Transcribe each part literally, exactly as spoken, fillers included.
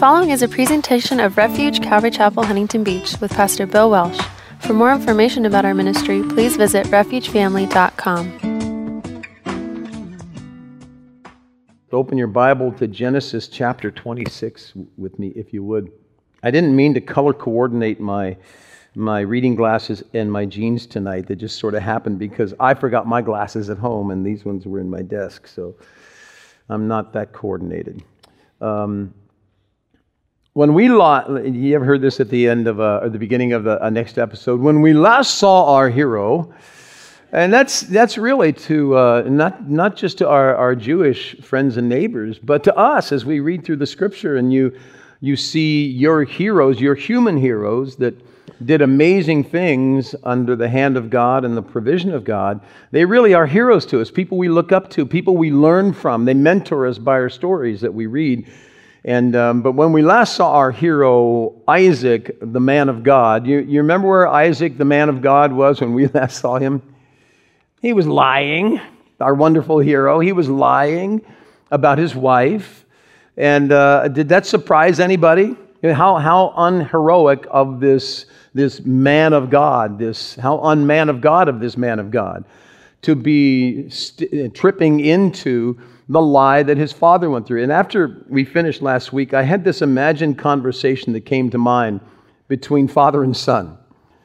following is a presentation of Refuge Calvary Chapel, Huntington Beach with Pastor Bill Welsh. For more information about our ministry, please visit refuge family dot com. Open your Bible to Genesis chapter twenty-six with me, if you would. I didn't mean to color coordinate my my reading glasses and my jeans tonight. That just sort of happened because I forgot my glasses at home and these ones were in my desk, so I'm not that coordinated. Um, when we lost, you ever heard this at the end of uh, or the beginning of the uh, next episode? When we last saw our hero, and that's that's really to uh, not not just to our, our Jewish friends and neighbors, but to us as we read through the Scripture and you you see your heroes, your human heroes that did amazing things under the hand of God and the provision of God. They really are heroes to us, people we look up to, people we learn from. They mentor us by our stories that we read. And um, but when we last saw our hero, Isaac, the man of God, you, you remember where Isaac, the man of God, was when we last saw him? He was lying, our wonderful hero. He was lying about his wife. And uh, did that surprise anybody? How how unheroic of this this man of God, this how unman of God of this man of God, to be st- tripping into the lie that his father went through. And after we finished last week, I had this imagined conversation that came to mind between father and son.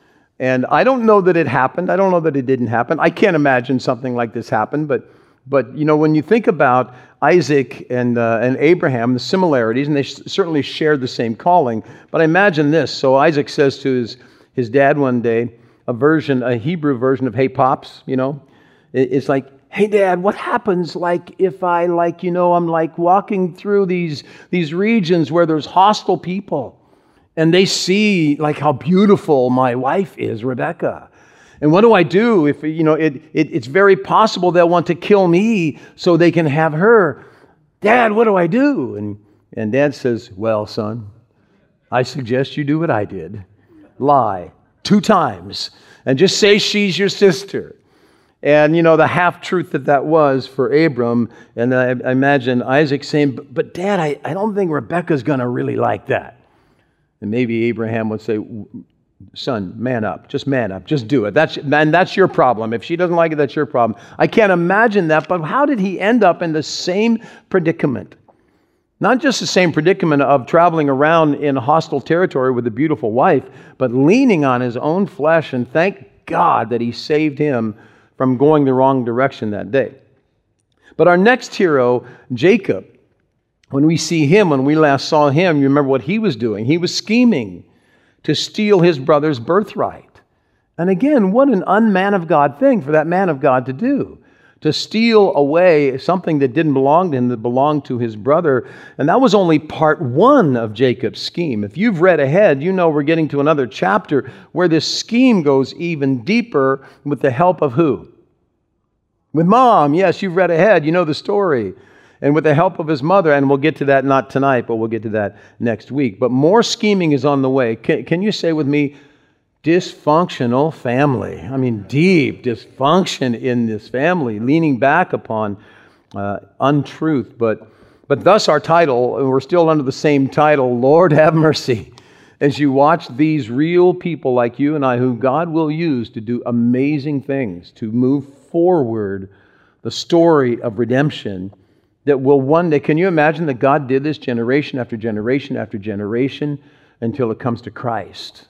And I don't know that it happened. I don't know that it didn't happen. I can't imagine something like this happened. But, but you know, when you think about Isaac and uh, and Abraham, the similarities, and they sh- certainly shared the same calling. But I imagine this. So Isaac says to his, his dad one day, a version, a Hebrew version of "Hey, Pops," you know. It, it's like, "Hey, Dad, what happens like if I, like, you know, I'm like walking through these these regions where there's hostile people, and they see like how beautiful my wife is, Rebecca. And what do I do if, you know, it, it it's very possible they'll want to kill me so they can have her. Dad, what do I do?" And and Dad says, "Well, son, I suggest you do what I did. Lie two times and just say she's your sister." And, you know, the half-truth that that was for Abram, and I, I imagine Isaac saying, but, but Dad, I, I don't think Rebecca's going to really like that. And maybe Abraham would say, "Son, man up. Just man up. Just do it. That's man. That's your problem. If she doesn't like it, that's your problem." I can't imagine that, but how did he end up in the same predicament? Not just the same predicament of traveling around in hostile territory with a beautiful wife, but leaning on his own flesh, and thank God that he saved him from going the wrong direction that day. But our next hero, Jacob, when we see him, when we last saw him, you remember what he was doing. He was scheming to steal his brother's birthright. And again, what an unman of God thing for that man of God to do, to steal away something that didn't belong to him, that belonged to his brother. And that was only part one of Jacob's scheme. If you've read ahead, you know we're getting to another chapter where this scheme goes even deeper with the help of who? With Mom. Yes, you've read ahead. You know the story. And with the help of his mother, and we'll get to that not tonight, but we'll get to that next week. But more scheming is on the way. Can, can you say with me, dysfunctional family? I mean, deep dysfunction in this family, leaning back upon uh, untruth. But, but thus our title, and we're still under the same title, Lord have mercy. As you watch these real people like you and I, who God will use to do amazing things, to move forward the story of redemption, that will one day, can you imagine that God did this generation after generation after generation until it comes to Christ?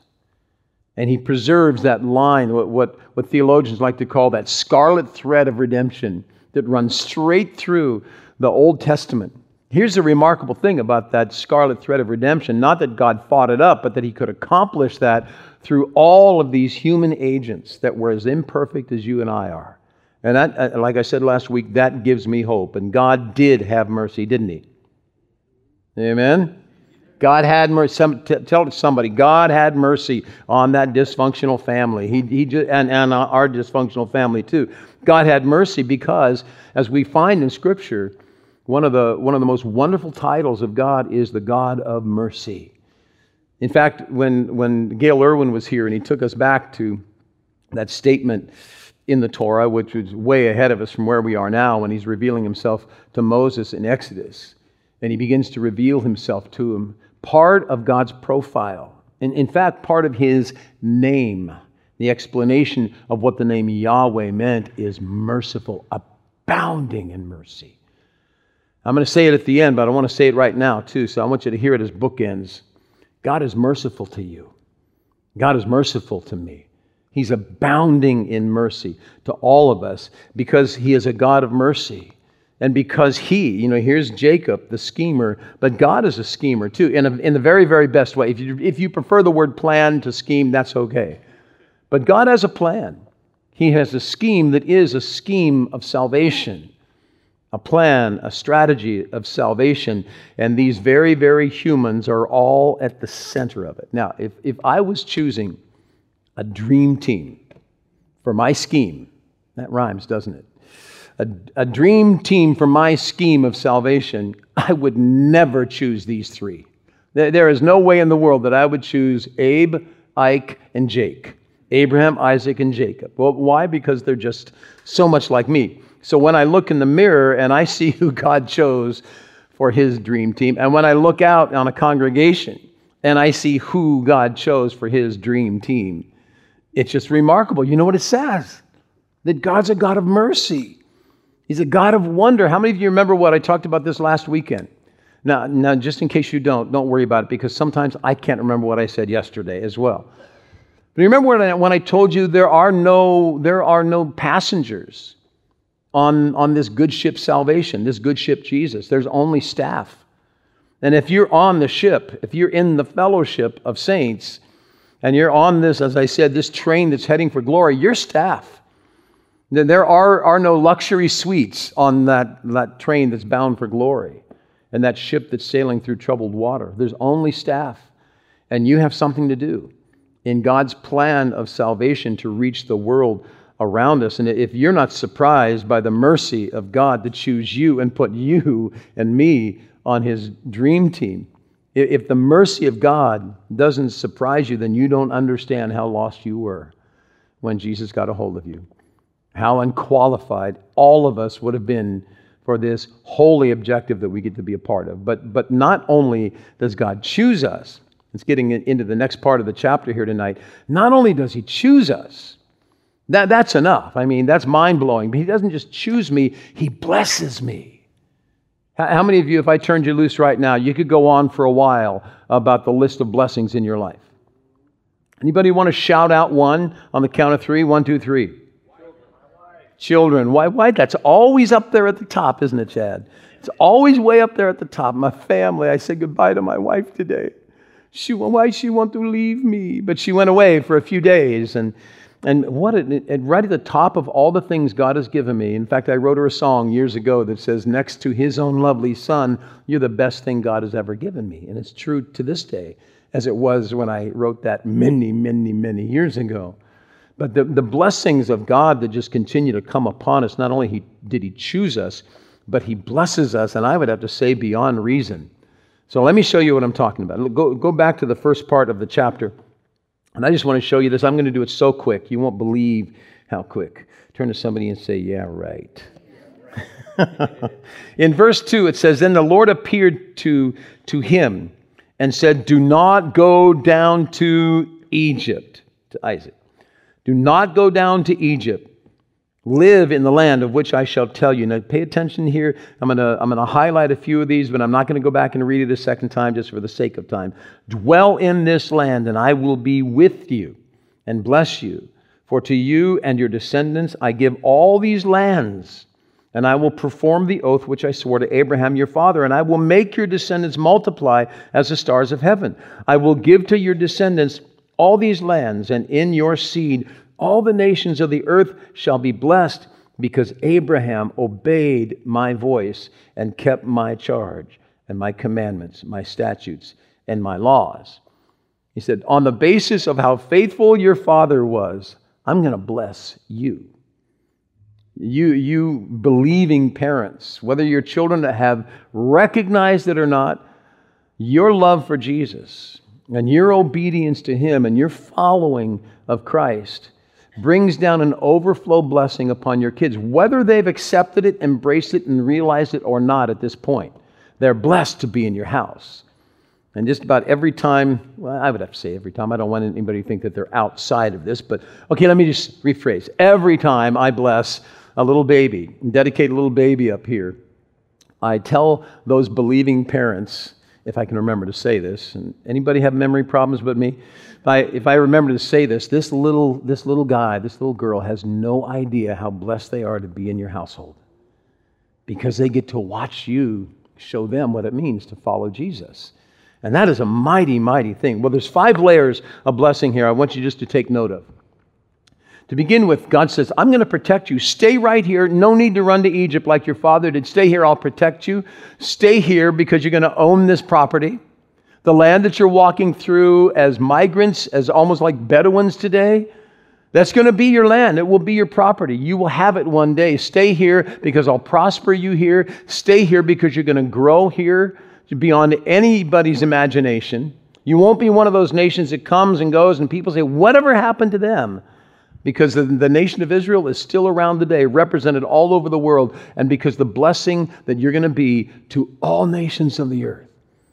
And He preserves that line, what, what, what theologians like to call that scarlet thread of redemption that runs straight through the Old Testament. Here's the remarkable thing about that scarlet thread of redemption, not that God fought it up, but that He could accomplish that through all of these human agents that were as imperfect as you and I are. And that, like I said last week, that gives me hope. And God did have mercy, didn't He? Amen? God had mercy. Some, t- tell somebody, God had mercy on that dysfunctional family. He, he just, and, and our dysfunctional family too. God had mercy because, as we find in Scripture, one of the one of the most wonderful titles of God is the God of mercy. In fact, when when Gail Irwin was here and he took us back to that statement in the Torah, which was way ahead of us from where we are now, when He's revealing Himself to Moses in Exodus, and He begins to reveal Himself to him part of God's profile. And in fact, part of his name. The explanation of what the name Yahweh meant is merciful, abounding in mercy. I'm going to say it at the end, but I want to say it right now too, so I want you to hear it as bookends. God is merciful to you. God is merciful to me. He's abounding in mercy to all of us because he is a God of mercy. And because he, you know, here's Jacob, the schemer, but God is a schemer too, in, a, in the very, very best way. If you, if you prefer the word plan to scheme, that's okay. But God has a plan. He has a scheme that is a scheme of salvation, a plan, a strategy of salvation. And these very, very humans are all at the center of it. Now, if, if I was choosing a dream team for my scheme, that rhymes, doesn't it? A, a dream team for my scheme of salvation, I would never choose these three. There, there is no way in the world that I would choose Abe, Ike, and Jake. Abraham, Isaac, and Jacob. Well, why? Because they're just so much like me. So when I look in the mirror and I see who God chose for his dream team, and when I look out on a congregation and I see who God chose for his dream team, it's just remarkable. You know what it says? That God's a God of mercy. He's a God of wonder. How many of you remember what I talked about this last weekend? Now, now, just in case you don't, don't worry about it, because sometimes I can't remember what I said yesterday as well. But remember when I, when I told you there are no, there are no passengers on, on this good ship salvation, this good ship Jesus. There's only staff. And if you're on the ship, if you're in the fellowship of saints, and you're on this, as I said, this train that's heading for glory, you're staff. There are, are no luxury suites on that, that train that's bound for glory and that ship that's sailing through troubled water. There's only staff, and you have something to do in God's plan of salvation to reach the world around us. And if you're not surprised by the mercy of God to choose you and put you and me on his dream team, if the mercy of God doesn't surprise you, then you don't understand how lost you were when Jesus got a hold of you. How unqualified all of us would have been for this holy objective that we get to be a part of. But, but not only does God choose us, it's getting into the next part of the chapter here tonight, not only does he choose us, that, that's enough. I mean, that's mind-blowing. But he doesn't just choose me, he blesses me. How, how many of you, if I turned you loose right now, you could go on for a while about the list of blessings in your life? Anybody want to shout out one on the count of three? One, two, three. Children. Why? Why? That's always up there at the top, isn't it, Chad? It's always way up there at the top. My family. I said goodbye to my wife today. She, why she want to leave me? But she went away for a few days, and and what? It, it, right at the top of all the things God has given me. In fact, I wrote her a song years ago that says, "Next to His own lovely Son, you're the best thing God has ever given me," and it's true to this day, as it was when I wrote that many, many, many years ago. But the, the blessings of God that just continue to come upon us, not only he, did He choose us, but He blesses us, and I would have to say beyond reason. So let me show you what I'm talking about. Go, go back to the first part of the chapter, and I just want to show you this. I'm going to do it so quick, you won't believe how quick. Turn to somebody and say, yeah, right. In verse two, it says, "Then the Lord appeared to, to him and said, 'Do not go down to Egypt,'" to Isaac. "Do not go down to Egypt. Live in the land of which I shall tell you." Now, pay attention here. I'm going to I'm going to highlight a few of these, but I'm not going to go back and read it a second time just for the sake of time. "Dwell in this land, and I will be with you and bless you. For to you and your descendants I give all these lands, and I will perform the oath which I swore to Abraham your father, and I will make your descendants multiply as the stars of heaven. I will give to your descendants all these lands, and in your seed all the nations of the earth shall be blessed, because Abraham obeyed my voice and kept my charge and my commandments, my statutes, and my laws." He said, on the basis of how faithful your father was, I'm going to bless you. You, you believing parents, whether your children have recognized it or not, your love for Jesus and your obedience to Him and your following of Christ brings down an overflow blessing upon your kids, whether they've accepted it, embraced it, and realized it or not at this point. They're blessed to be in your house. And just about every time, well, I would have to say every time. I don't want anybody to think that they're outside of this, but okay, let me just rephrase. Every time I bless a little baby, dedicate a little baby up here, I tell those believing parents, if I can remember to say this, and anybody have memory problems but me? If I, if I remember to say this, this little, this little guy, this little girl has no idea how blessed they are to be in your household, because they get to watch you show them what it means to follow Jesus. And that is a mighty, mighty thing. Well, there's five layers of blessing here I want you just to take note of. To begin with, God says, I'm going to protect you. Stay right here. No need to run to Egypt like your father did. Stay here. I'll protect you. Stay here because you're going to own this property. The land that you're walking through as migrants, as almost like Bedouins today, that's going to be your land. It will be your property. You will have it one day. Stay here because I'll prosper you here. Stay here because you're going to grow here beyond anybody's imagination. You won't be one of those nations that comes and goes and people say, whatever happened to them? Because the, the nation of Israel is still around today, represented all over the world, and because the blessing that you're going to be to all nations of the earth.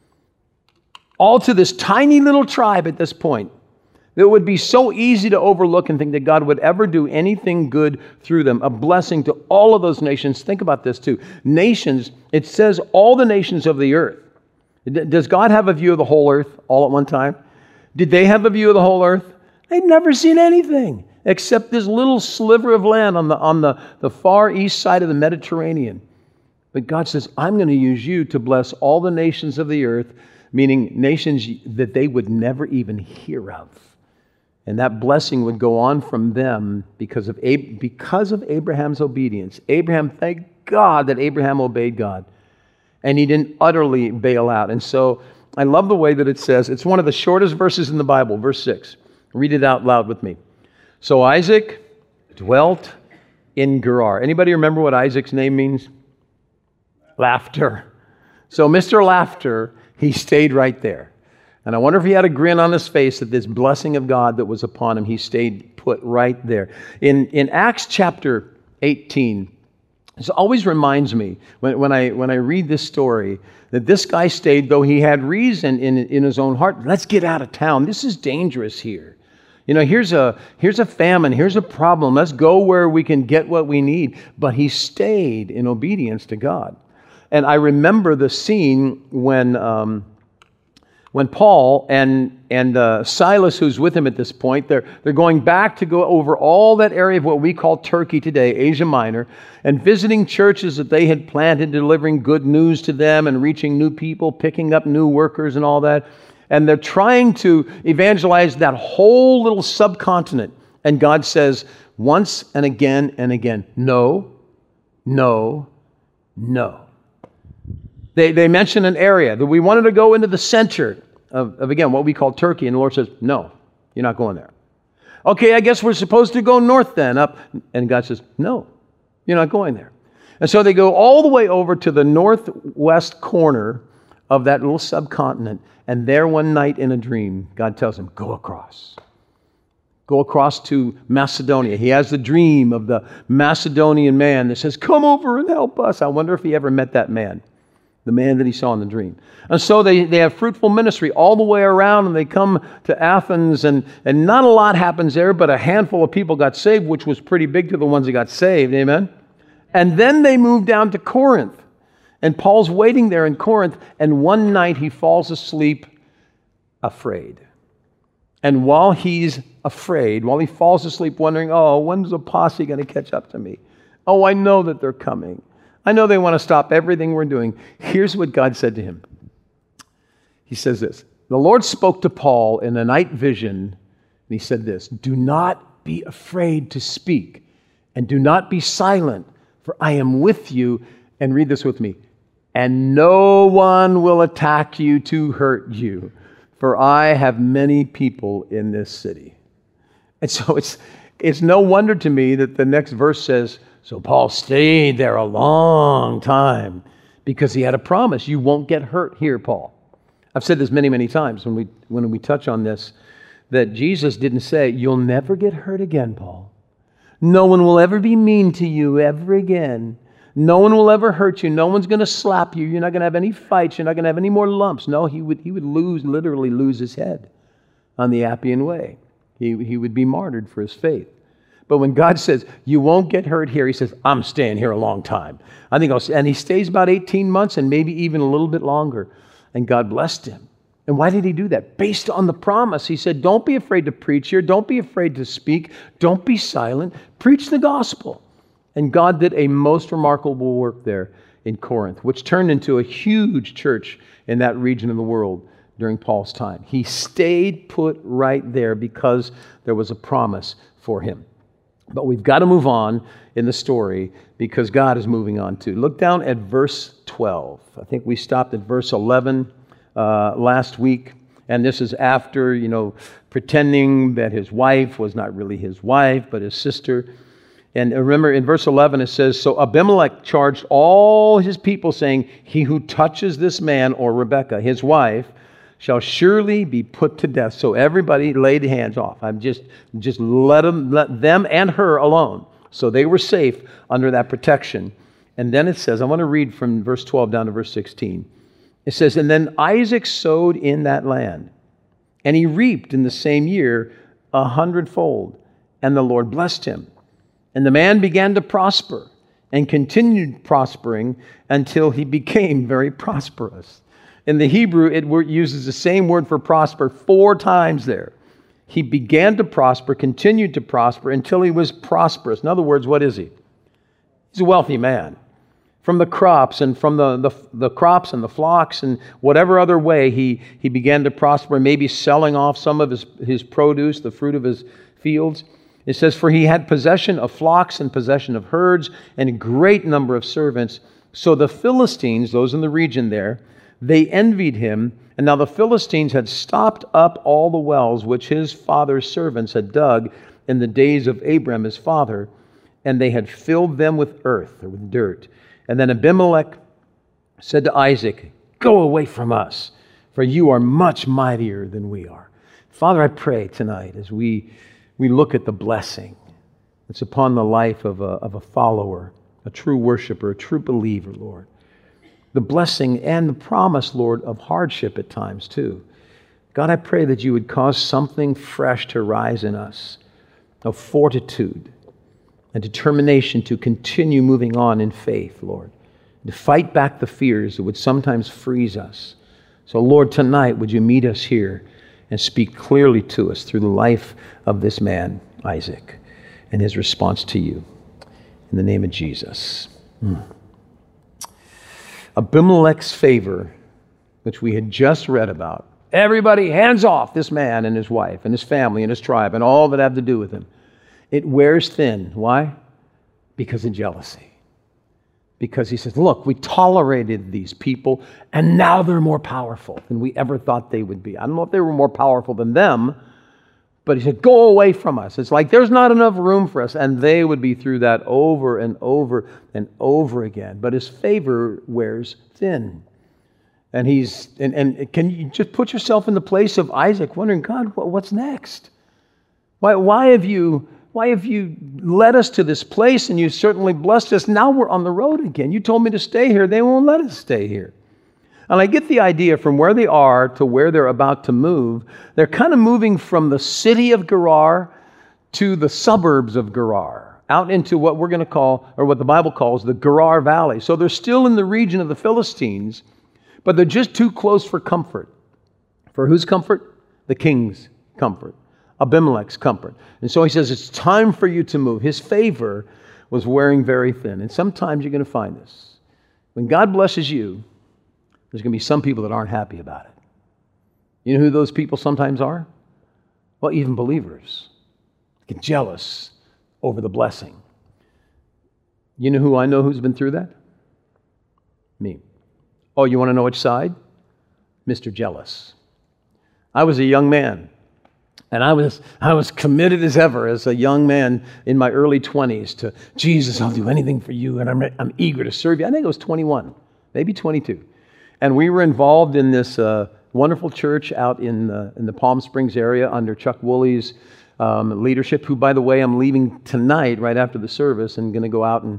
All to this tiny little tribe at this point. It would be so easy to overlook and think that God would ever do anything good through them. A blessing to all of those nations. Think about this too. Nations, it says all the nations of the earth. Does God have a view of the whole earth all at one time? Did they have a view of the whole earth? They'd never seen anything except this little sliver of land on the, on the, the far east side of the Mediterranean. But God says, I'm going to use you to bless all the nations of the earth, meaning nations that they would never even hear of. And that blessing would go on from them because of, Ab- because of Abraham's obedience. Abraham, thank God that Abraham obeyed God. And he didn't utterly bail out. And so I love the way that it says, it's one of the shortest verses in the Bible, verse six. Read it out loud with me. So Isaac dwelt in Gerar. Anybody remember what Isaac's name means? Laughter. So Mister Laughter, he stayed right there. And I wonder if he had a grin on his face at this blessing of God that was upon him. He stayed put right there. In, in Acts chapter eighteen, this always reminds me, when, when, I, when I read this story, that this guy stayed, though he had reason in, in his own heart. Let's get out of town. This is dangerous here. You know, here's a, here's a famine. Here's a problem. Let's go where we can get what we need. But he stayed in obedience to God. And I remember the scene when... Um, When Paul and, and uh, Silas, who's with him at this point, they're, they're going back to go over all that area of what we call Turkey today, Asia Minor, and visiting churches that they had planted, delivering good news to them and reaching new people, picking up new workers and all that. And they're trying to evangelize that whole little subcontinent. And God says once and again and again, no, no, no. They, they mention an area that we wanted to go into the center of, of, again, what we call Turkey. And the Lord says, no, you're not going there. Okay, I guess we're supposed to go north then, up. And God says, no, you're not going there. And so they go all the way over to the northwest corner of that little subcontinent. And there one night in a dream, God tells him, go across. Go across to Macedonia. He has the dream of the Macedonian man that says, come over and help us. I wonder if he ever met that man. The man that he saw in the dream. And so they, they have fruitful ministry all the way around, and they come to Athens, and, and not a lot happens there, but a handful of people got saved, which was pretty big to the ones that got saved, amen? And then they move down to Corinth, and Paul's waiting there in Corinth, and one night he falls asleep afraid. And while he's afraid, while he falls asleep wondering, oh, when's the posse going to catch up to me? Oh, I know that they're coming. I know they want to stop everything we're doing. Here's what God said to him. He says this, the Lord spoke to Paul in a night vision, and he said this, do not be afraid to speak, and do not be silent, for I am with you. And read this with me. And no one will attack you to hurt you, for I have many people in this city. And so it's, it's no wonder to me that the next verse says, so Paul stayed there a long time because he had a promise. You won't get hurt here, Paul. I've said this many, many times when we when we touch on this, that Jesus didn't say, you'll never get hurt again, Paul. No one will ever be mean to you ever again. No one will ever hurt you. No one's going to slap you. You're not going to have any fights. You're not going to have any more lumps. No, he would, he would lose, literally lose his head on the Appian Way. He, he would be martyred for his faith. But when God says, you won't get hurt here, he says, I'm staying here a long time. I think I'll, and he stays about eighteen months and maybe even a little bit longer. And God blessed him. And why did he do that? Based on the promise. He said, don't be afraid to preach here. Don't be afraid to speak. Don't be silent. Preach the gospel. And God did a most remarkable work there in Corinth, which turned into a huge church in that region of the world during Paul's time. He stayed put right there because there was a promise for him. But we've got to move on in the story because God is moving on too. Look down at verse twelve. I think we stopped at verse eleven uh, last week. And this is after, you know, pretending that his wife was not really his wife, but his sister. And remember, in verse eleven, it says, so Abimelech charged all his people, saying, he who touches this man, or Rebekah, his wife, shall surely be put to death. So everybody laid hands off. I'm just, just let them, let them and her alone. So they were safe under that protection. And then it says, I want to read from verse twelve down to verse sixteen. It says, and then Isaac sowed in that land, and he reaped in the same year a hundredfold, and the Lord blessed him. And the man began to prosper and continued prospering until he became very prosperous. In the Hebrew, it uses the same word for prosper four times there. He began to prosper, continued to prosper until he was prosperous. In other words, what is he? He's a wealthy man. From the crops and from the, the, the crops and the flocks and whatever other way he, he began to prosper, maybe selling off some of his, his produce, the fruit of his fields. It says, for he had possession of flocks and possession of herds and a great number of servants. So the Philistines, those in the region there, they envied him. And now the Philistines had stopped up all the wells which his father's servants had dug in the days of Abram his father, and they had filled them with earth, or with dirt. And then Abimelech said to Isaac, go away from us, for you are much mightier than we are. Father, I pray tonight as we We look at the blessing that's upon the life of a, of a follower, a true worshiper, a true believer, Lord. The blessing and the promise, Lord, of hardship at times too. God, I pray that you would cause something fresh to rise in us, of fortitude and determination to continue moving on in faith, Lord, to fight back the fears that would sometimes freeze us. So, Lord, tonight, would you meet us here and speak clearly to us through the life of this man, Isaac, and his response to you. In the name of Jesus. Mm. Abimelech's favor, which we had just read about. Everybody, hands off this man and his wife and his family and his tribe and all that have to do with him. It wears thin. Why? Because of jealousy. Because he says, look, we tolerated these people, and now they're more powerful than we ever thought they would be. I don't know if they were more powerful than them, but he said, go away from us. It's like there's not enough room for us. And they would be through that over and over and over again. But his favor wears thin. And he's and, and can you just put yourself in the place of Isaac, wondering, God, what's next? Why, why have you... Why have you led us to this place and you certainly blessed us? Now we're on the road again. You told me to stay here. They won't let us stay here. And I get the idea from where they are to where they're about to move. They're kind of moving from the city of Gerar to the suburbs of Gerar, out into what we're going to call, or what the Bible calls, the Gerar Valley. So they're still in the region of the Philistines, but they're just too close for comfort. For whose comfort? The king's comfort. Abimelech's comfort. And so he says, it's time for you to move. His favor was wearing very thin. And sometimes you're going to find this. When God blesses you, there's going to be some people that aren't happy about it. You know who those people sometimes are? Well, even believers get jealous over the blessing. You know who I know who's been through that? Me. Oh, you want to know which side? Mister Jealous. I was a young man. And I was I was committed as ever as a young man in my early twenties to, Jesus, I'll do anything for you, and I'm I'm eager to serve you. I think I was twenty-one, maybe twenty-two. And we were involved in this uh, wonderful church out in, uh, in the Palm Springs area under Chuck Woolley's um, leadership, who, by the way, I'm leaving tonight right after the service and going to go out and,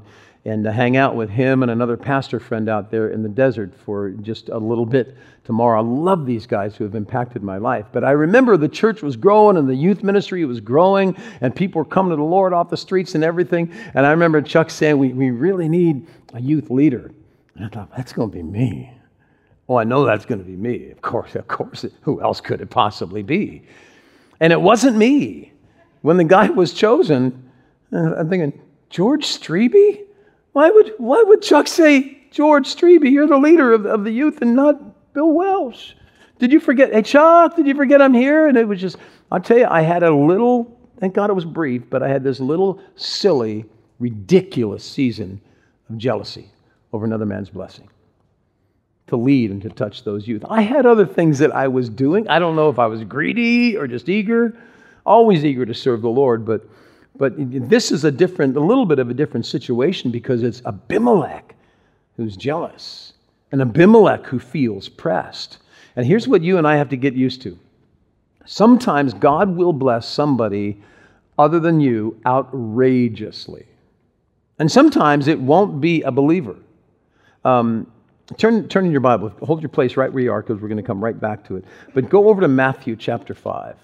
and to hang out with him and another pastor friend out there in the desert for just a little bit tomorrow. I love these guys who have impacted my life. But I remember the church was growing and the youth ministry was growing and people were coming to the Lord off the streets and everything. And I remember Chuck saying, we, we really need a youth leader. And I thought, that's going to be me. Oh, I know that's going to be me. Of course, of course. Who else could it possibly be? And it wasn't me. When the guy was chosen, I'm thinking, George Strebe? Why would why would Chuck say, George Strebe, you're the leader of, of the youth and not Bill Welsh? Did you forget, hey Chuck, did you forget I'm here? And it was just, I'll tell you, I had a little, thank God it was brief, but I had this little silly, ridiculous season of jealousy over another man's blessing to lead and to touch those youth. I had other things that I was doing. I don't know if I was greedy or just eager, always eager to serve the Lord, but But this is a different, a little bit of a different situation because it's Abimelech who's jealous and Abimelech who feels pressed. And here's what you and I have to get used to. Sometimes God will bless somebody other than you outrageously. And sometimes it won't be a believer. Um, turn, turn in your Bible. Hold your place right where you are because we're going to come right back to it. But go over to Matthew chapter five.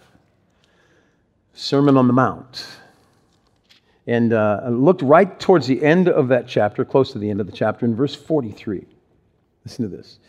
Sermon on the Mount. And uh, looked right towards the end of that chapter, close to the end of the chapter, in verse forty-three. Listen to this.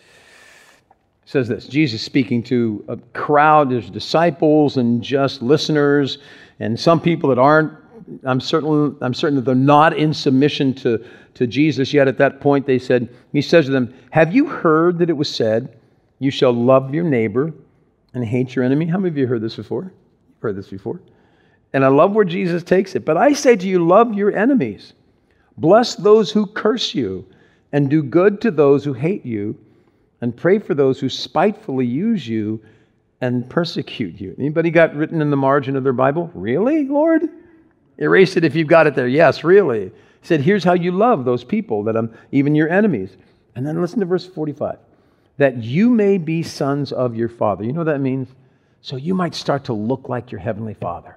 It says this, Jesus speaking to a crowd, there's disciples and just listeners, and some people that aren't, I'm certain, I'm certain that they're not in submission to, to Jesus yet at that point. They said, he says to them, have you heard that it was said, you shall love your neighbor and hate your enemy? How many of you heard this before? You've heard this before? And I love where Jesus takes it. But I say to you, love your enemies. Bless those who curse you, and do good to those who hate you, and pray for those who spitefully use you and persecute you. Anybody got written in the margin of their Bible? Really, Lord? Erase it if you've got it there. Yes, really. He said, here's how you love those people, that are even your enemies. And then listen to verse forty-five. That you may be sons of your Father. You know what that means? So you might start to look like your Heavenly Father.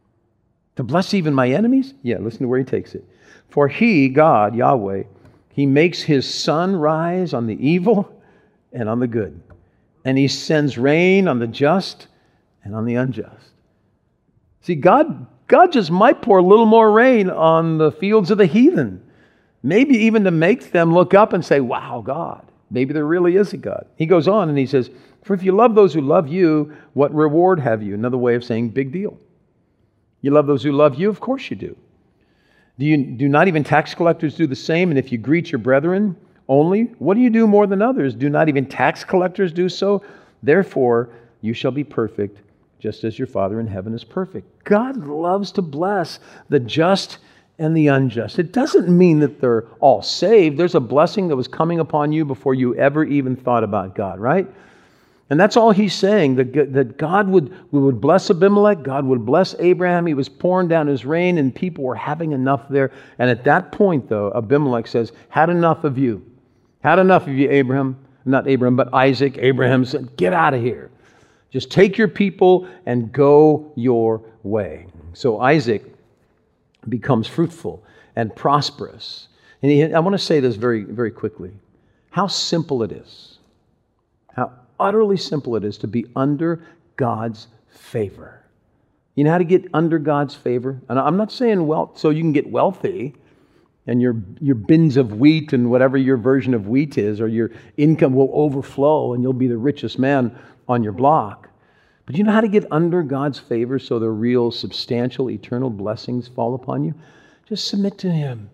To bless even my enemies? Yeah, listen to where he takes it. For he, God, Yahweh, he makes his sun rise on the evil and on the good. And he sends rain on the just and on the unjust. See, God, God just might pour a little more rain on the fields of the heathen. Maybe even to make them look up and say, wow, God, maybe there really is a God. He goes on and he says, for if you love those who love you, what reward have you? Another way of saying big deal. You love those who love you? Of course you do. Do you do not even tax collectors do the same? And if you greet your brethren only, what do you do more than others? Do not even tax collectors do so? Therefore, you shall be perfect, just as your Father in heaven is perfect. God loves to bless the just and the unjust. It doesn't mean that they're all saved. There's a blessing that was coming upon you before you ever even thought about God, right? And that's all he's saying, that, that God would, would bless Abimelech, God would bless Abraham. He was pouring down his rain and people were having enough there. And at that point, though, Abimelech says, had enough of you. Had enough of you, Abraham. Not Abraham, but Isaac. Abraham said, get out of here. Just take your people and go your way. So Isaac becomes fruitful and prosperous. And he, I want to say this very, very quickly. How simple it is. How utterly simple it is to be under God's favor. You know how to get under God's favor? And I'm not saying wealth so you can get wealthy and your your bins of wheat and whatever your version of wheat is, or your income will overflow and you'll be the richest man on your block. But you know how to get under God's favor so the real substantial eternal blessings fall upon you? Just submit to Him.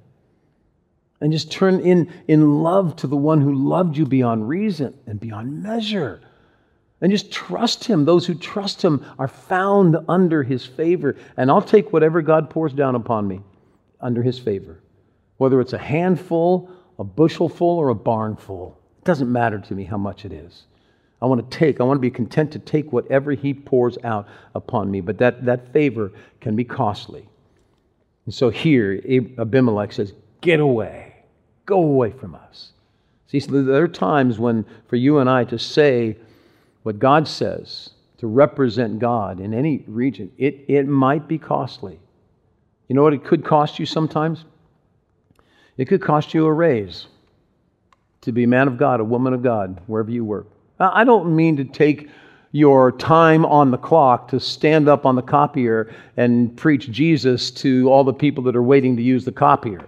And just turn in, in love to the one who loved you beyond reason and beyond measure. And just trust Him. Those who trust Him are found under His favor. And I'll take whatever God pours down upon me under His favor. Whether it's a handful, a bushelful, or a barnful. It doesn't matter to me how much it is. I want to take, I want to be content to take whatever He pours out upon me. But that, that favor can be costly. And so here, Abimelech says, get away. Go away from us. See, so there are times when for you and I to say what God says, to represent God in any region, it, it might be costly. You know what it could cost you sometimes? It could cost you a raise to be a man of God, a woman of God, wherever you work. I don't mean to take your time on the clock to stand up on the copier and preach Jesus to all the people that are waiting to use the copier.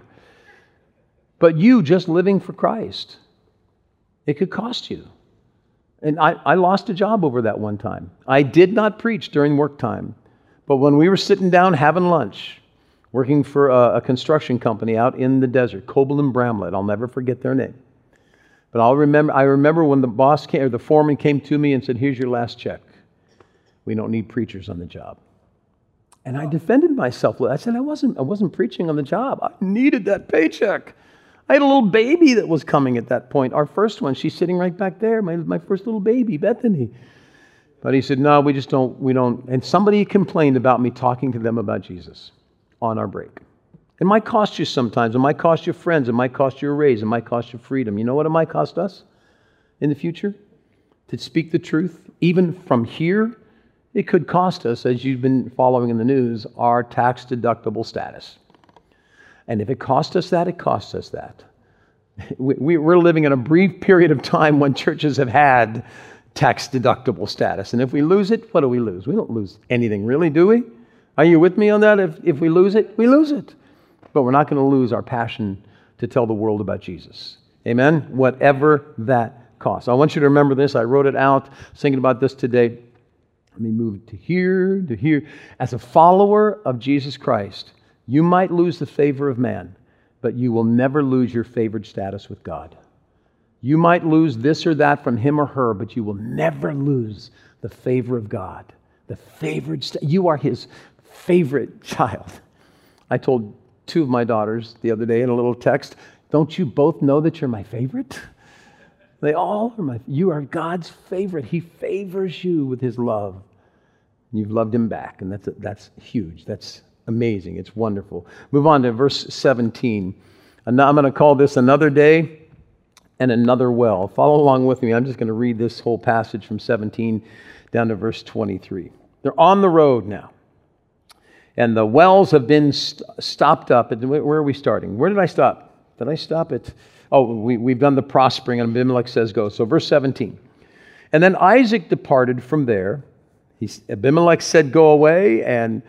But you just living for Christ, it could cost you. And I, I lost a job over that one time. I did not preach during work time. But when we were sitting down having lunch, working for a, a construction company out in the desert, Coble and Bramlett, I'll never forget their name. But I'll remember, I remember when the boss came, or the foreman came to me and said, here's your last check. We don't need preachers on the job. And I defended myself. I said, I wasn't, I wasn't preaching on the job. I needed that paycheck. I had a little baby that was coming at that point. Our first one, she's sitting right back there, my, my first little baby, Bethany. But he said, no, we just don't, we don't. And somebody complained about me talking to them about Jesus on our break. It might cost you sometimes. It might cost you friends. It might cost you a raise. It might cost you freedom. You know what it might cost us in the future? To speak the truth, even from here, it could cost us, as you've been following in the news, our tax-deductible status. And if it costs us that, it costs us that. We, we're living in a brief period of time when churches have had tax-deductible status. And if we lose it, what do we lose? We don't lose anything, really, do we? Are you with me on that? If, if we lose it, we lose it. But we're not going to lose our passion to tell the world about Jesus. Amen? Whatever that costs. I want you to remember this. I wrote it out, thinking about this today. Let me move to here, to here. As a follower of Jesus Christ, you might lose the favor of man, but you will never lose your favored status with God. You might lose this or that from him or her, but you will never lose the favor of God. The favored st- you are his favorite child. I told two of my daughters the other day in a little text, don't you both know that you're my favorite? They all are my, you are God's favorite. He favors you with his love. You've loved him back, and that's, that's huge. That's amazing. It's wonderful. Move on to verse seventeen. And now I'm going to call this another day and another well. Follow along with me. I'm just going to read this whole passage from seventeen down to verse twenty-three. They're on the road now. And the wells have been st- stopped up. Where are we starting? Where did I stop? Did I stop at? Oh, we, we've done the prospering, and Abimelech says go. So verse seventeen. And then Isaac departed from there. He, Abimelech said go away, and,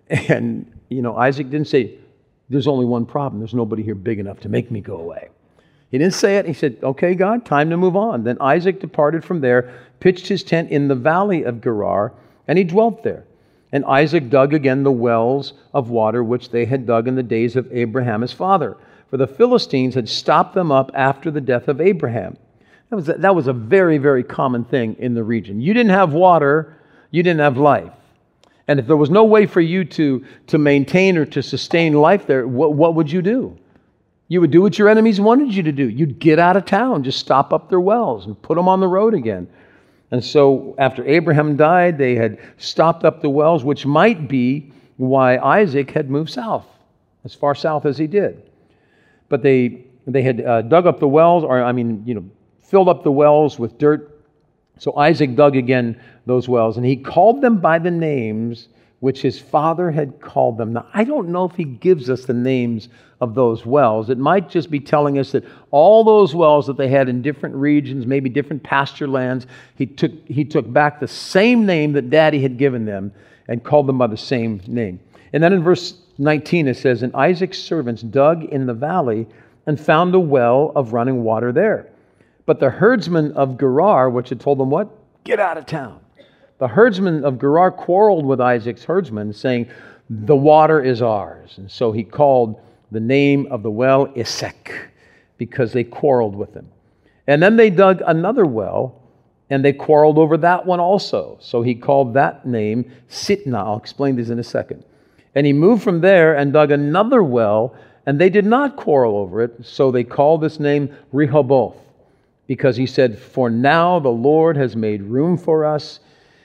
and you know, Isaac didn't say, there's only one problem. There's nobody here big enough to make me go away. He didn't say it. He said, okay, God, time to move on. Then Isaac departed from there, pitched his tent in the valley of Gerar, and he dwelt there. And Isaac dug again the wells of water which they had dug in the days of Abraham his father. For the Philistines had stopped them up after the death of Abraham. That was, a, that was a very, very common thing in the region. You didn't have water, you didn't have life. And if there was no way for you to, to maintain or to sustain life there, what, what would you do? You would do what your enemies wanted you to do. You'd get out of town, just stop up their wells and put them on the road again. And so after Abraham died, they had stopped up the wells, which might be why Isaac had moved south, as far south as he did. But they they had uh, dug up the wells, or I mean, you know, filled up the wells with dirt. So Isaac dug again those wells, and he called them by the names which his father had called them. Now, I don't know if he gives us the names of those wells. It might just be telling us that all those wells that they had in different regions, maybe different pasture lands, he took he took back the same name that Daddy had given them and called them by the same name. And then in verse nineteen it says, and Isaac's servants dug in the valley and found a well of running water there. But the herdsmen of Gerar, which had told them what? Get out of town. The herdsmen of Gerar quarreled with Isaac's herdsmen, saying, the water is ours. And so he called the name of the well Esek, because they quarreled with him. And then they dug another well, and they quarreled over that one also. So he called that name Sitnah. I'll explain this in a second. And he moved from there and dug another well, and they did not quarrel over it. So they called this name Rehoboth, because he said, for now the Lord has made room for us,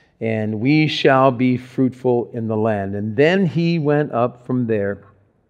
and we shall be fruitful in the land. And then he went up from there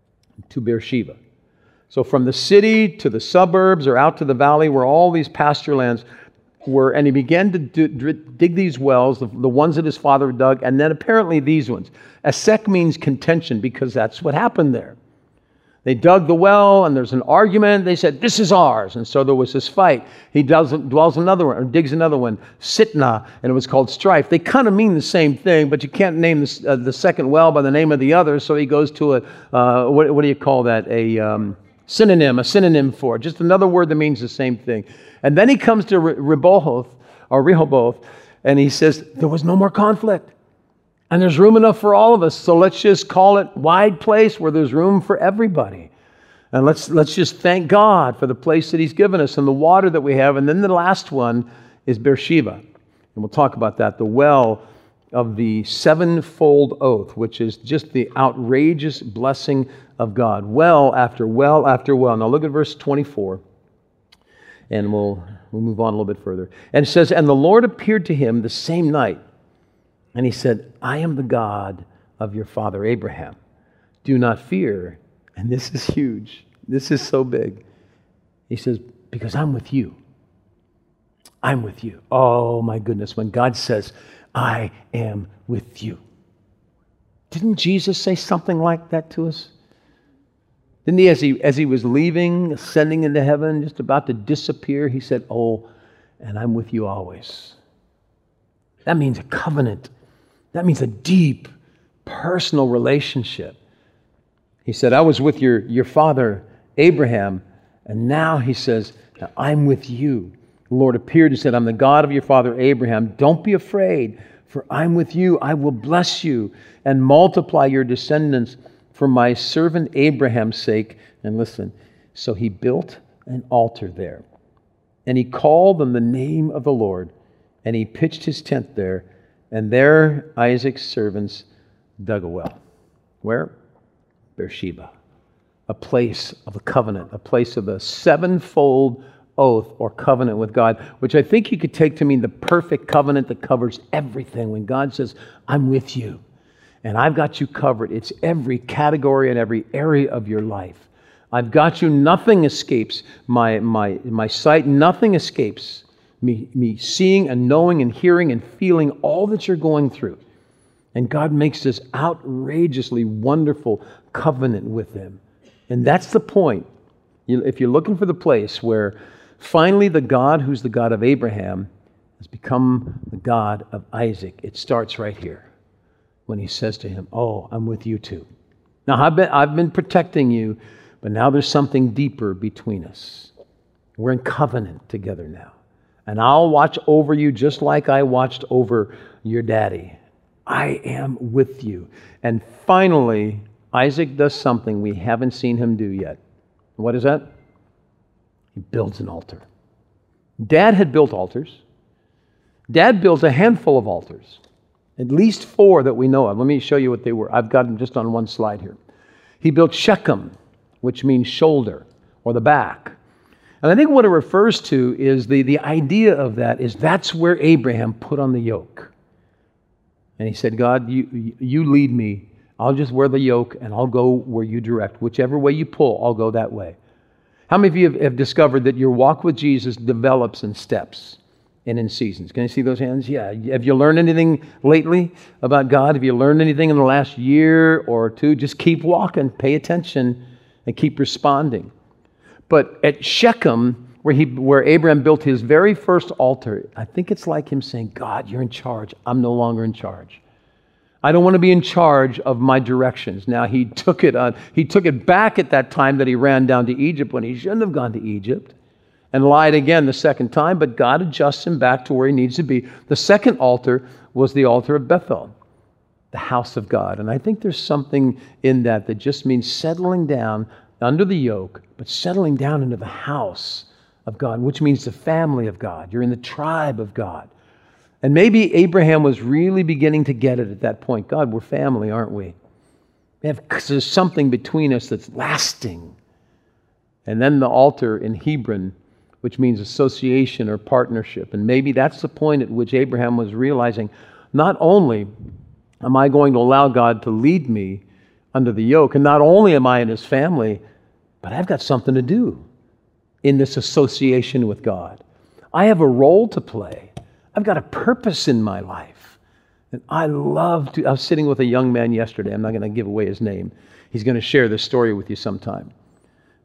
to Beersheba. So from the city to the suburbs or out to the valley where all these pasture lands were, and he began to do, dig these wells, the, the ones that his father dug, and then apparently these ones. Esek means contention, because that's what happened there. They dug the well, and there's an argument. They said, this is ours. And so there was this fight. He does, dwells another one, or digs another one, Sitnah, and it was called strife. They kind of mean the same thing, but you can't name this, uh, the second well by the name of the other, so he goes to a, uh, what, what do you call that, a um, synonym, a synonym for it, just another word that means the same thing. And then he comes to Re- Rehoboth, or Rehoboth, and he says, there was no more conflict. And there's room enough for all of us, so let's just call it Wide Place where there's room for everybody. And let's let's just thank God for the place that He's given us and the water that we have. And then the last one is Beersheba. And we'll talk about that, the well of the sevenfold oath, which is just the outrageous blessing of God. Well after well after well. Now look at verse twenty-four, and we'll, we'll move on a little bit further. And it says, and the Lord appeared to him the same night, and He said, I am the God of your father Abraham. Do not fear. And this is huge. This is so big. He says, because I'm with you. I'm with you. Oh my goodness, when God says, I am with you. Didn't Jesus say something like that to us? Didn't He, as he, as he was leaving, ascending into heaven, just about to disappear, He said, oh, and I'm with you always. That means a covenant. That means a deep, personal relationship. He said, I was with your, your father, Abraham, and now He says, now I'm with you. The Lord appeared and said, I'm the God of your father, Abraham. Don't be afraid, for I'm with you. I will bless you and multiply your descendants for my servant Abraham's sake. And listen, so he built an altar there, and he called on the name of the Lord, and he pitched his tent there, and there Isaac's servants dug a well. Where? Beersheba, a place of the covenant, a place of the sevenfold oath or covenant with God, which I think you could take to mean the perfect covenant that covers everything. When God says, I'm with you, and I've got you covered. It's every category and every area of your life. I've got you. Nothing escapes my, my, my sight. Nothing escapes me, me seeing and knowing and hearing and feeling all that you're going through. And God makes this outrageously wonderful covenant with Him. And that's the point. You, if you're looking for the place where finally the God who's the God of Abraham has become the God of Isaac, it starts right here when He says to him, oh, I'm with you too. Now, I've been, I've been protecting you, but now there's something deeper between us. We're in covenant together now. And I'll watch over you just like I watched over your daddy. I am with you. And finally, Isaac does something we haven't seen him do yet. What is that? He builds an altar. Dad had built altars. Dad built a handful of altars, at least four that we know of. Let me show you what they were. I've got them just on one slide here. He built Shechem, which means shoulder or the back. And I think what it refers to is the, the idea of that is that's where Abraham put on the yoke. And he said, God, you, you lead me. I'll just wear the yoke and I'll go where you direct. Whichever way you pull, I'll go that way. How many of you have, have discovered that your walk with Jesus develops in steps and in seasons? Can you see those hands? Yeah. Have you learned anything lately about God? Have you learned anything in the last year or two? Just keep walking, pay attention, and keep responding. But at Shechem, where he, where Abraham built his very first altar, I think it's like him saying, God, you're in charge. I'm no longer in charge. I don't want to be in charge of my directions. Now, he took it on, he took it back at that time that he ran down to Egypt when he shouldn't have gone to Egypt and lied again the second time, but God adjusts him back to where he needs to be. The second altar was the altar of Bethel, the house of God. And I think there's something in that that just means settling down under the yoke, but settling down into the house of God, which means the family of God. You're in the tribe of God. And maybe Abraham was really beginning to get it at that point. God, we're family, aren't we? We have, there's something between us that's lasting. And then the altar in Hebron, which means association or partnership. And maybe that's the point at which Abraham was realizing, not only am I going to allow God to lead me under the yoke, and not only am I in His family, but I've got something to do in this association with God. I have a role to play. I've got a purpose in my life. And I love to, I was sitting with a young man yesterday. I'm not going to give away his name. He's going to share this story with you sometime.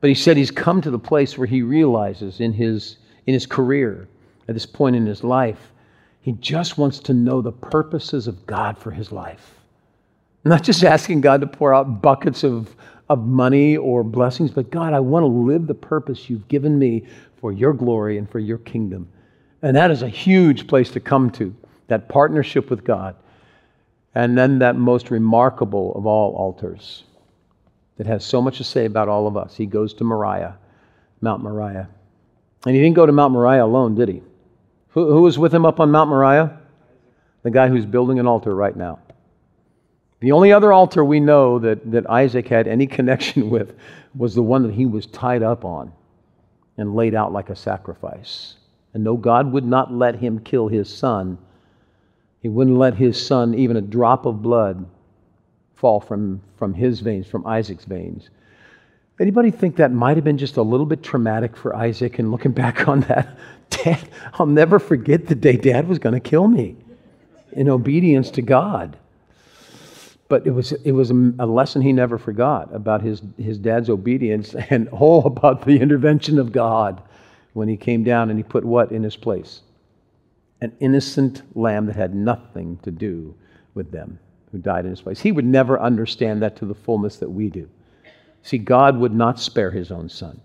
But he said he's come to the place where he realizes in his, in his career, at this point in his life, he just wants to know the purposes of God for his life. Not just asking God to pour out buckets of, of money or blessings, but God, I want to live the purpose you've given me for your glory and for your kingdom. And that is a huge place to come to, that partnership with God. And then that most remarkable of all altars that has so much to say about all of us. He goes to Moriah, Mount Moriah. And he didn't go to Mount Moriah alone, did he? Who, who was with him up on Mount Moriah? The guy who's building an altar right now. The only other altar we know that, that Isaac had any connection with was the one that he was tied up on and laid out like a sacrifice. And no, God would not let him kill his son. He wouldn't let his son, even a drop of blood, fall from, from his veins, from Isaac's veins. Anybody think that might have been just a little bit traumatic for Isaac? And looking back on that, Dad, I'll never forget the day Dad was going to kill me in obedience to God. But it was it was a lesson he never forgot about his, his dad's obedience and all about the intervention of God when he came down and he put what in his place? An innocent lamb that had nothing to do with them, who died in his place. He would never understand that to the fullness that we do. See, God would not spare his own son.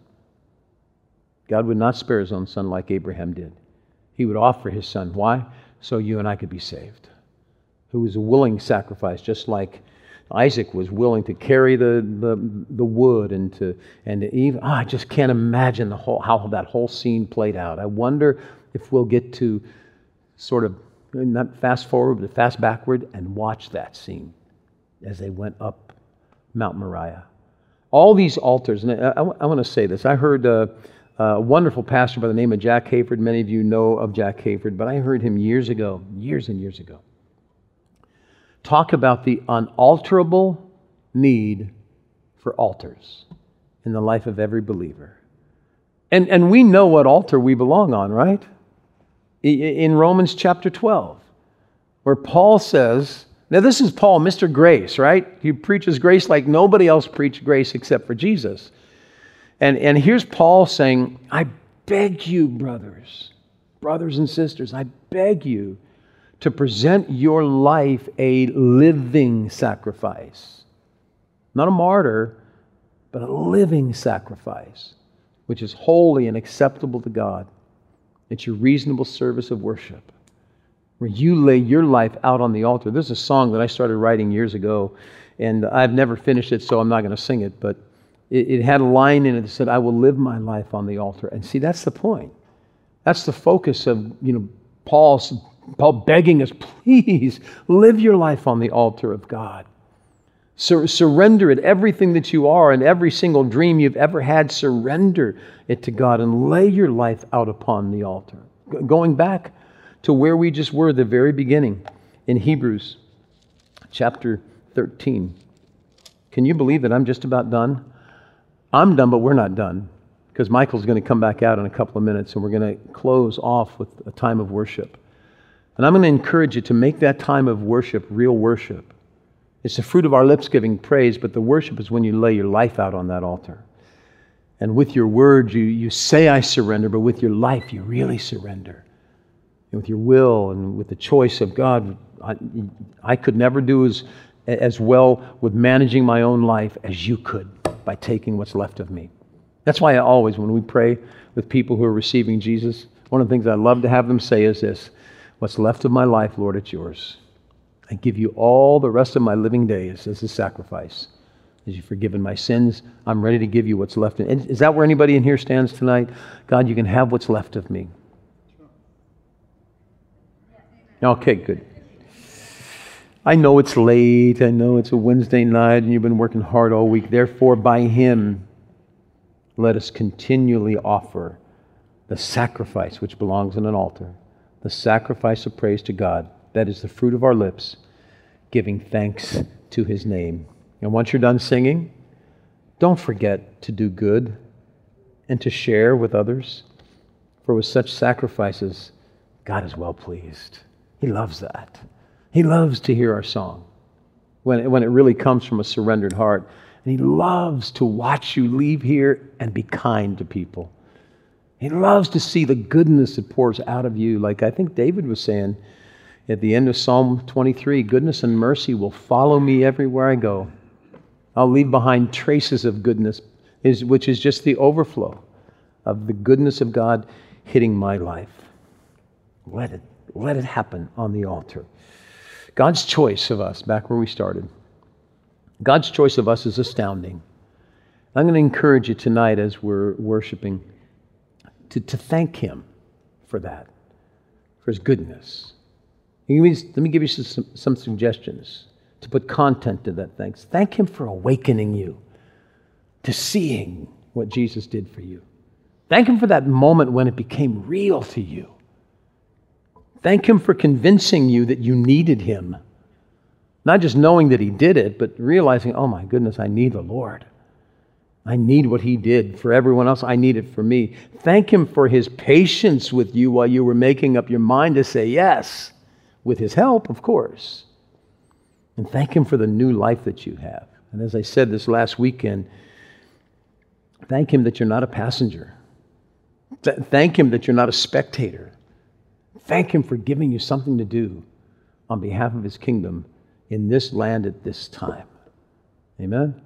God would not spare his own son like Abraham did. He would offer his son. Why? So you and I could be saved. Who was a willing sacrifice, just like Isaac was willing to carry the, the, the wood and to and to even, oh, I just can't imagine the whole how that whole scene played out. I wonder if we'll get to sort of not fast forward, but fast backward and watch that scene as they went up Mount Moriah. All these altars, and I, I, I want to say this. I heard a, a wonderful pastor by the name of Jack Hayford. Many of you know of Jack Hayford, but I heard him years ago, years and years ago, talk about the unalterable need for altars in the life of every believer. And, and we know what altar we belong on, right? In Romans chapter twelve, where Paul says, now this is Paul, Mister Grace, right? He preaches grace like nobody else preached grace except for Jesus. And, and here's Paul saying, I beg you, brothers, brothers and sisters, I beg you to present your life a living sacrifice. Not a martyr, but a living sacrifice, which is holy and acceptable to God. It's your reasonable service of worship, where you lay your life out on the altar. There's a song that I started writing years ago, and I've never finished it, so I'm not going to sing it, but it, it had a line in it that said, I will live my life on the altar. And see, that's the point. That's the focus of, you know, Paul's Paul begging us, please live your life on the altar of God. Sur- surrender it, everything that you are and every single dream you've ever had, surrender it to God and lay your life out upon the altar. G- going back to where we just were at the very beginning in Hebrews chapter thirteen. Can you believe that I'm just about done? I'm done, but we're not done, because Michael's going to come back out in a couple of minutes and we're going to close off with a time of worship. And I'm going to encourage you to make that time of worship real worship. It's the fruit of our lips giving praise, but the worship is when you lay your life out on that altar. And with your words, you, you say, I surrender, but with your life, you really surrender. And with your will and with the choice of God, I, I could never do as, as well with managing my own life as you could by taking what's left of me. That's why I always, when we pray with people who are receiving Jesus, one of the things I love to have them say is this: what's left of my life, Lord, it's yours. I give you all the rest of my living days as a sacrifice. As you've forgiven my sins, I'm ready to give you what's left. In. Is that where anybody in here stands tonight? God, you can have what's left of me. Okay, good. I know it's late. I know it's a Wednesday night and you've been working hard all week. Therefore, by Him, let us continually offer the sacrifice which belongs on an altar. The sacrifice of praise to God. That is the fruit of our lips, giving thanks to His name. And once you're done singing, don't forget to do good and to share with others. For with such sacrifices, God is well pleased. He loves that. He loves to hear our song when, when it really comes from a surrendered heart. And And he loves to watch you leave here and be kind to people. He loves to see the goodness that pours out of you. Like I think David was saying at the end of Psalm twenty-three, goodness and mercy will follow me everywhere I go. I'll leave behind traces of goodness, which is just the overflow of the goodness of God hitting my life. Let it, let it happen on the altar. God's choice of us, back where we started, God's choice of us is astounding. I'm going to encourage you tonight as we're worshiping to, to thank Him for that, for His goodness. Let me give you some, some suggestions to put content to that thanks. Thank Him for awakening you to seeing what Jesus did for you. Thank Him for that moment when it became real to you. Thank Him for convincing you that you needed Him. Not just knowing that He did it, but realizing, oh my goodness, I need the Lord. I need what He did for everyone else. I need it for me. Thank Him for His patience with you while you were making up your mind to say yes, with His help, of course. And thank Him for the new life that you have. And as I said this last weekend, thank Him that you're not a passenger. Th- thank Him that you're not a spectator. Thank Him for giving you something to do on behalf of His kingdom in this land at this time. Amen?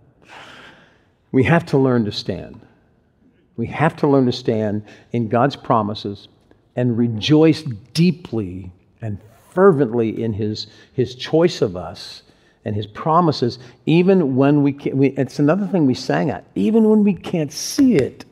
We have to learn to stand. We have to learn to stand in God's promises and rejoice deeply and fervently in His, His choice of us and His promises, even when we can't. We, it's another thing we sang at, even when we can't see it.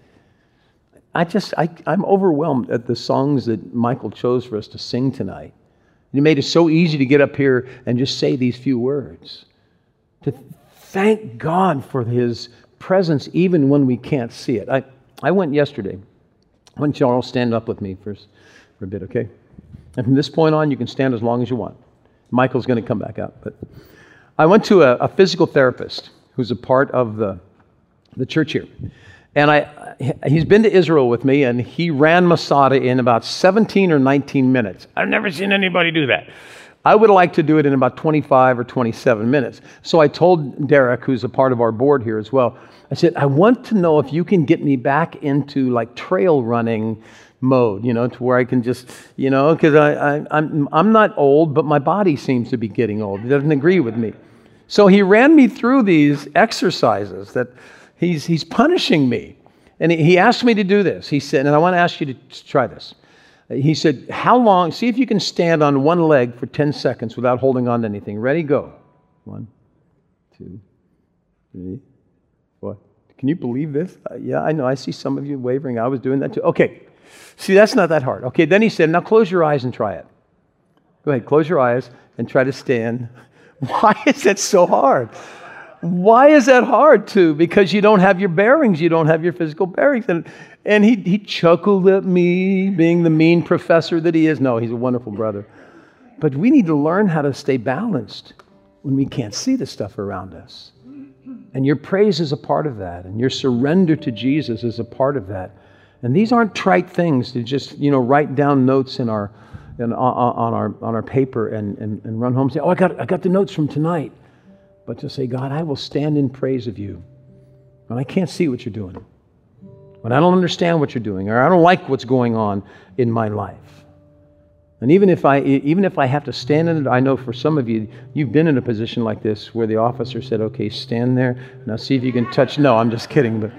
I just, I, I'm overwhelmed at the songs that Michael chose for us to sing tonight. He made it so easy to get up here and just say these few words. To thank God for His presence even when we can't see it. I, I went yesterday. Why don't you all stand up with me for, for a bit, okay? And from this point on, you can stand as long as you want. Michael's going to come back out. But I went to a, a physical therapist who's a part of the, the church here. And I, he's been to Israel with me, and he ran Masada in about seventeen or nineteen minutes. I've never seen anybody do that. I would like to do it in about twenty-five or twenty-seven minutes. So I told Derek, who's a part of our board here as well, I said, I want to know if you can get me back into like trail running mode, you know, to where I can just, you know, because I, I, I'm, I'm not old, but my body seems to be getting old. It doesn't agree with me. So he ran me through these exercises that he's, he's punishing me. And he asked me to do this. He said, and I want to ask you to try this. He said, how long, see if you can stand on one leg for ten seconds without holding on to anything. Ready, go. One, two, three, four. Can you believe this? Uh, yeah, I know. I see some of you wavering. I was doing that too. Okay. See, that's not that hard. Okay, then he said, now close your eyes and try it. Go ahead, close your eyes and try to stand. Why is that so hard? Why is that hard to? Because you don't have your bearings. You don't have your physical bearings. And and he, he chuckled at me, being the mean professor that he is. No, he's a wonderful brother. But we need to learn how to stay balanced when we can't see the stuff around us. And your praise is a part of that. And your surrender to Jesus is a part of that. And these aren't trite things to just, you know, write down notes in our, in, on, on our on our paper and, and, and run home and say, oh, I got I got the notes from tonight. But to say, God, I will stand in praise of you when I can't see what you're doing, when I don't understand what you're doing, or I don't like what's going on in my life. And even if I even if I have to stand in it, I know for some of you, you've been in a position like this where the officer said, okay, stand there. Now see if you can touch. No, I'm just kidding. But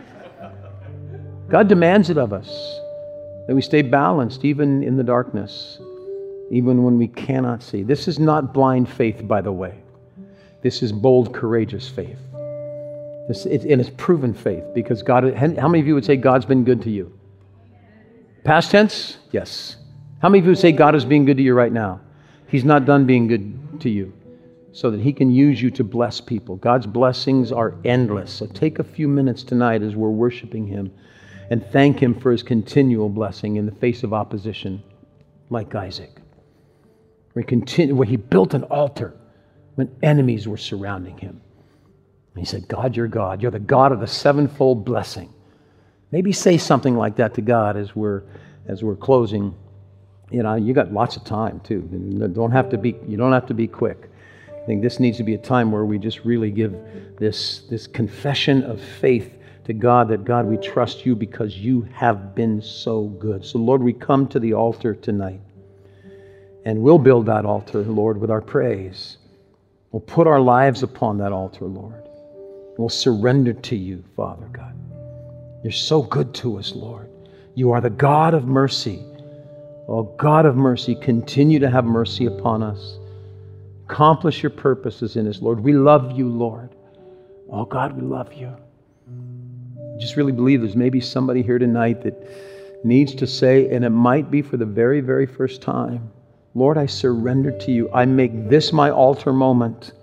God demands it of us, that we stay balanced even in the darkness, even when we cannot see. This is not blind faith, by the way. This is bold, courageous faith. This, it, and it's proven faith because God, how many of you would say God's been good to you? Past tense? Yes. How many of you would say God is being good to you right now? He's not done being good to you so that He can use you to bless people. God's blessings are endless. So take a few minutes tonight as we're worshiping Him and thank Him for His continual blessing in the face of opposition, like Isaac, where He, continue, where he built an altar when enemies were surrounding him. And he said, God, you're God. You're the God of the sevenfold blessing. Maybe say something like that to God as we're as we're closing. You know, you got lots of time too. Don't have to be. You don't have to be quick. I think this needs to be a time where we just really give this, this confession of faith to God, that God, we trust you because you have been so good. So Lord, we come to the altar tonight, and we'll build that altar, Lord, with our praise. We'll put our lives upon that altar, Lord. We'll surrender to you, Father God. You're so good to us, Lord. You are the God of mercy. Oh, God of mercy, continue to have mercy upon us. Accomplish your purposes in us, Lord. We love you, Lord. Oh, God, we love you. I just really believe there's maybe somebody here tonight that needs to say, and it might be for the very, very first time, Lord, I surrender to you. I make this my altar moment,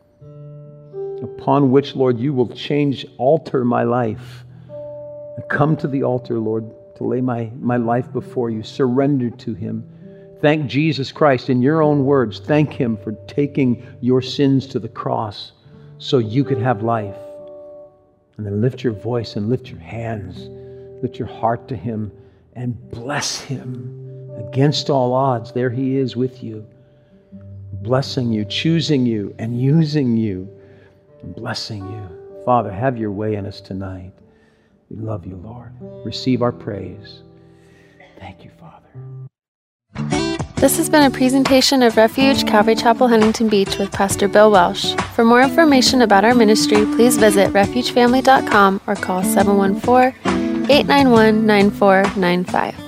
upon which, Lord, you will change, alter my life. I come to the altar, Lord, to lay my, my life before you, surrender to him. Thank Jesus Christ in your own words. Thank him for taking your sins to the cross so you could have life. And then lift your voice and lift your hands, lift your heart to him and bless him. Against all odds, there he is with you, blessing you, choosing you, and using you, and blessing you. Father, have your way in us tonight. We love you, Lord. Receive our praise. Thank you, Father. This has been a presentation of Refuge Calvary Chapel, Huntington Beach with Pastor Bill Welsh. For more information about our ministry, please visit refuge family dot com or call seven one four, eight nine one, nine four nine five.